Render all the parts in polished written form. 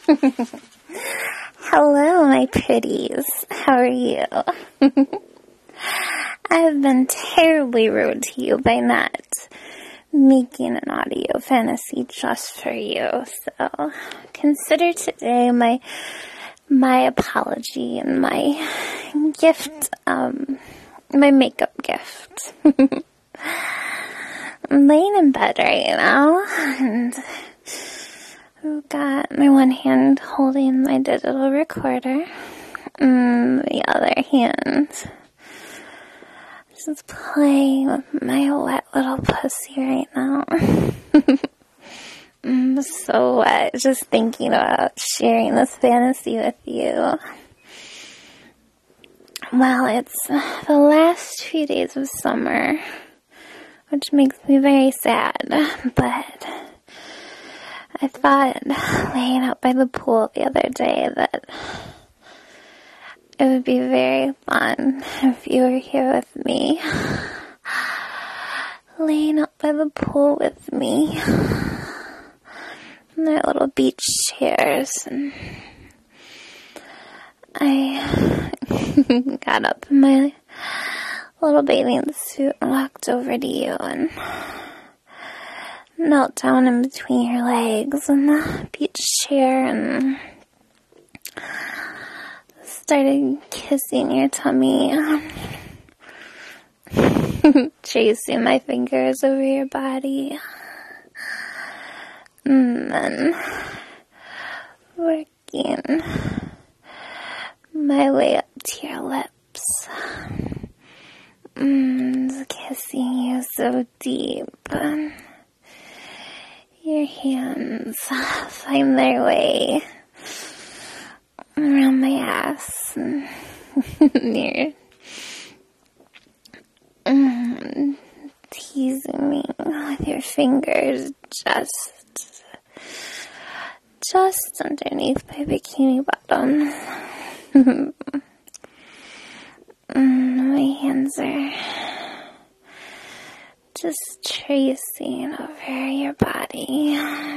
Hello, my pretties. How are you? I've been terribly rude to you by not making an audio fantasy just for you. So consider today my apology and my gift, my makeup gift. I'm laying in bed right now, and I've got my one hand holding my digital recorder, and the other hand just playing with my wet little pussy right now. I'm so wet just thinking about sharing this fantasy with you. Well, it's the last few days of summer, which makes me very sad, but I thought, laying out by the pool the other day, that it would be very fun if you were here with me, laying out by the pool with me, in their little beach chairs, and I got up in my little bathing suit and walked over to you and knelt down in between your legs in the beach chair and started kissing your tummy, tracing my fingers over your body, and then working my way up to your lips, kissing you so deep. Your hands find their way around my ass, and you're teasing me with your fingers just underneath my bikini bottom. My hands are just tracing over your body.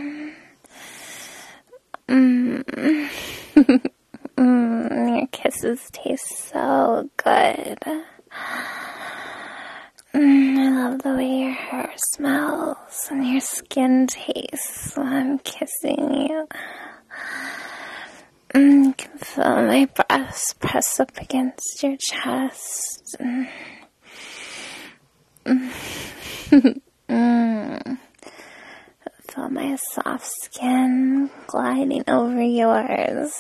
Your kisses taste so good. I love the way your hair smells and your skin tastes when I'm kissing you. You can feel my breast press up against your chest. Feel my soft skin gliding over yours.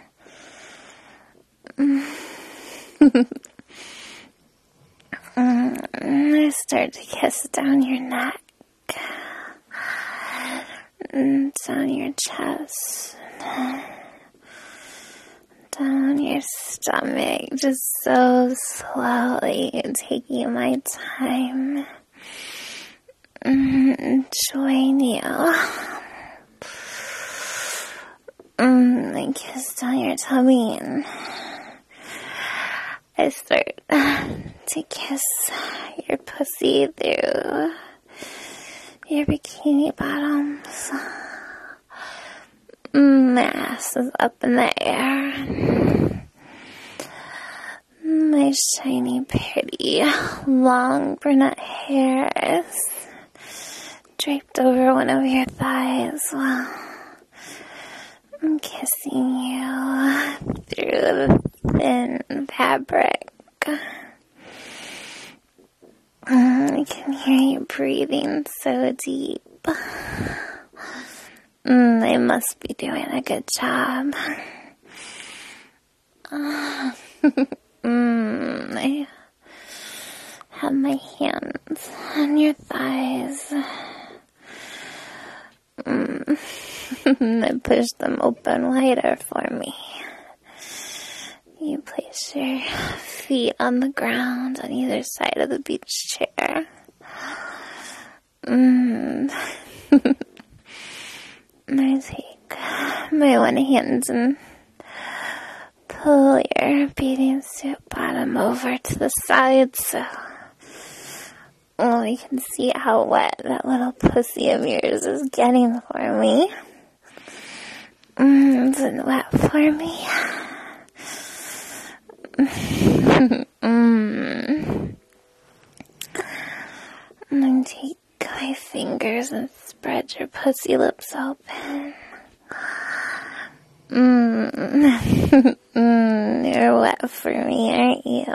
I start to kiss down your neck, down your chest, down your stomach, just so slowly, taking my time, enjoying you. I kiss down your tummy, and I start to kiss your pussy through your bikini bottoms. My ass is up in the air. My shiny, pretty, long brunette hair is draped over one of your thighs while I'm kissing you through the thin fabric. I can hear you breathing so deep. I must be doing a good job. I have my hands on your thighs. I push them open wider for me. You place your feet on the ground on either side of the beach chair. I take my one hand and pull your bathing suit bottom over to the side so we can see how wet that little pussy of yours is getting for me. And nice and wet for me. And then take my fingers and spread your pussy lips open. You're wet for me, aren't you?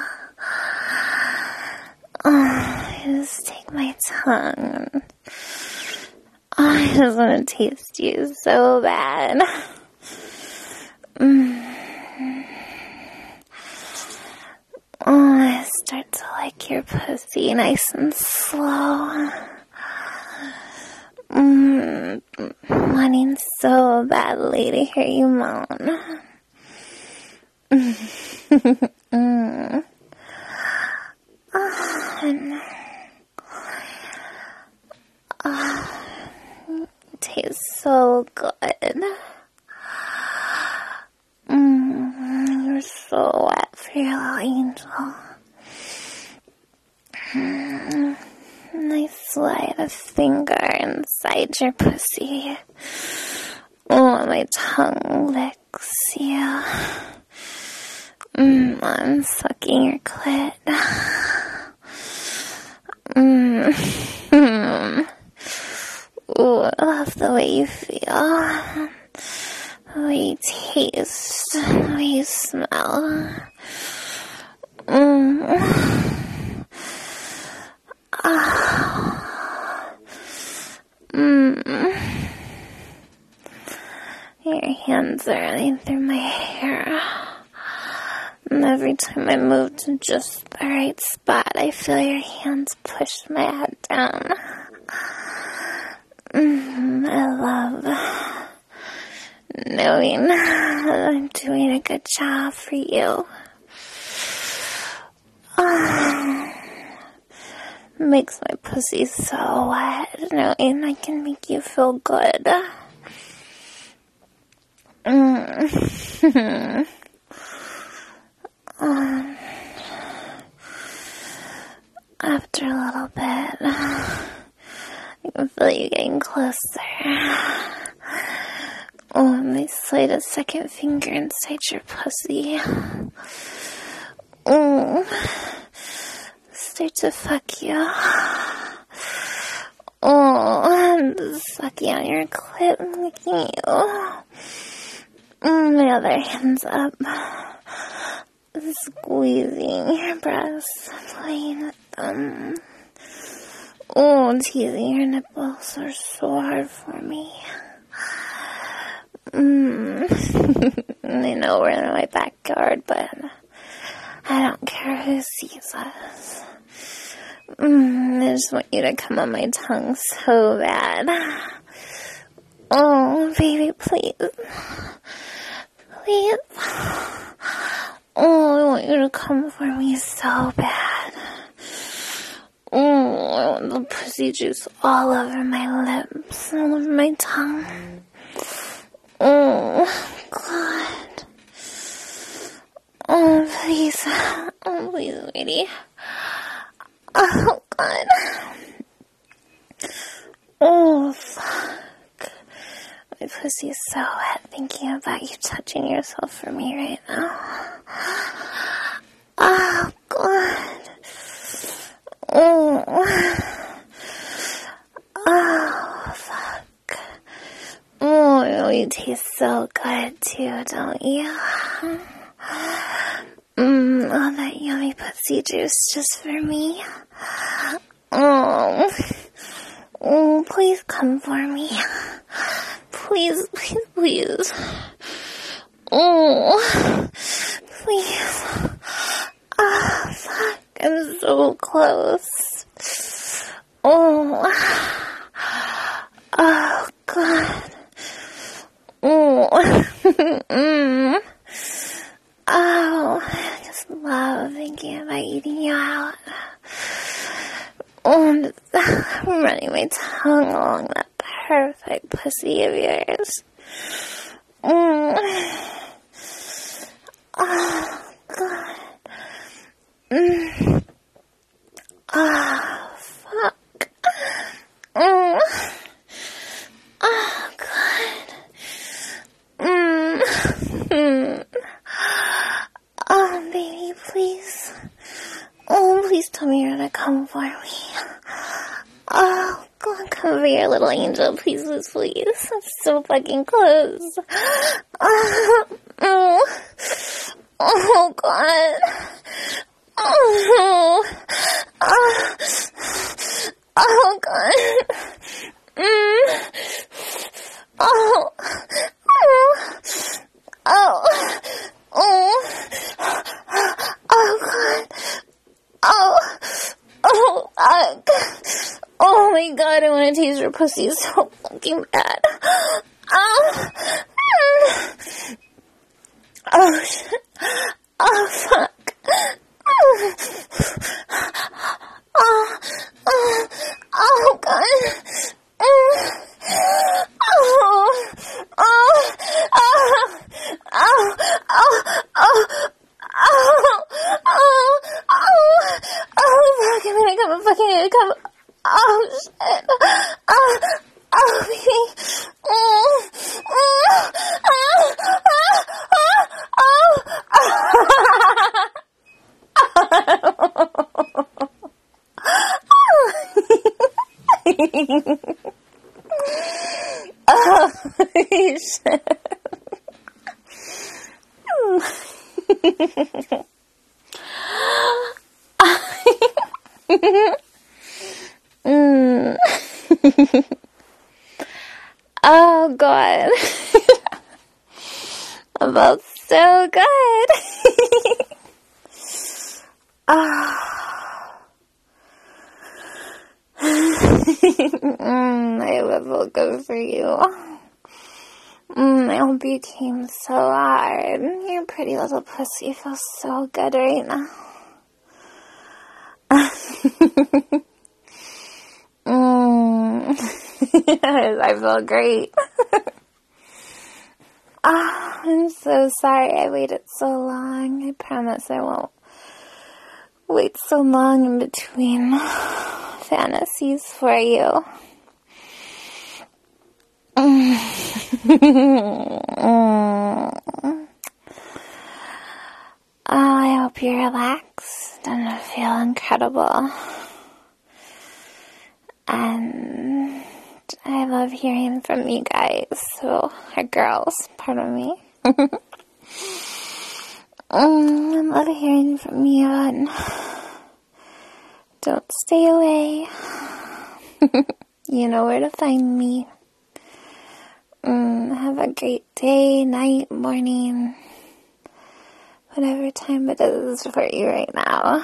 Just take my tongue. I just want to taste you so bad. I start to like your pussy nice and slow. Wanting so badly to hear you moan. It tastes so good. You're so wet for your little angel. And I slide a finger inside your pussy. My tongue licks you. I'm sucking your clit. I love the way you feel. The way you taste. The way you smell. Your hands are running through my hair. And every time I move to just the right spot, I feel your hands push my head down. I love knowing that I'm doing a good job for you. Makes my pussy so wet, knowing I can make you feel good. After a little bit, I can feel you getting closer. And I slide a second finger inside your pussy. Start to fuck you. And sucking on your clit and licking you. My other hand's up. Squeezing your breasts, playing with them. Teasing your nipples are so hard for me. I know we're in my backyard, but I don't care who sees us. I just want you to come on my tongue so bad. Baby, please. Please. I want you to come for me so bad. I want the pussy juice all over my lips, all over my tongue. God. Please. Please, sweetie. Oh, God. Fuck. My pussy is so wet thinking about you touching yourself for me right now. Oh, God. Fuck. You taste so good, too, don't you? All that yummy pussy juice just for me. Please come for me. Please, please, please. Please. Fuck. I'm so close. God. I just love thinking about eating you out. I'm running my tongue along that perfect pussy of yours. God. Fuck. God. Oh, baby, please. Oh, please tell me you're gonna come for me. Oh, come here, little angel. Please, please, please. I'm so fucking close. Oh, God. Oh, God. Oh, God. Oh my God, I want to taste your pussy so fucking bad. Oh shit. Oh fuck. Oh God. Fuck, I'm gonna come. Oh, shit. Baby. Shit. Oh God. That felt so good. I hope it felt good for you. I hope you came so hard. Your pretty little pussy feels so good right now. I feel great. I'm so sorry I waited so long. I promise I won't wait so long in between fantasies for you. I hope you're relaxed and feel incredible. And I love hearing from you guys, or girls, pardon me. I love hearing from you, and don't stay away. You know where to find me. Have a great day, night, morning, whatever time it is for you right now.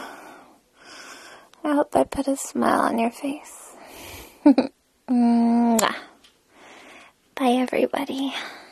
I hope I put a smile on your face. Bye, everybody.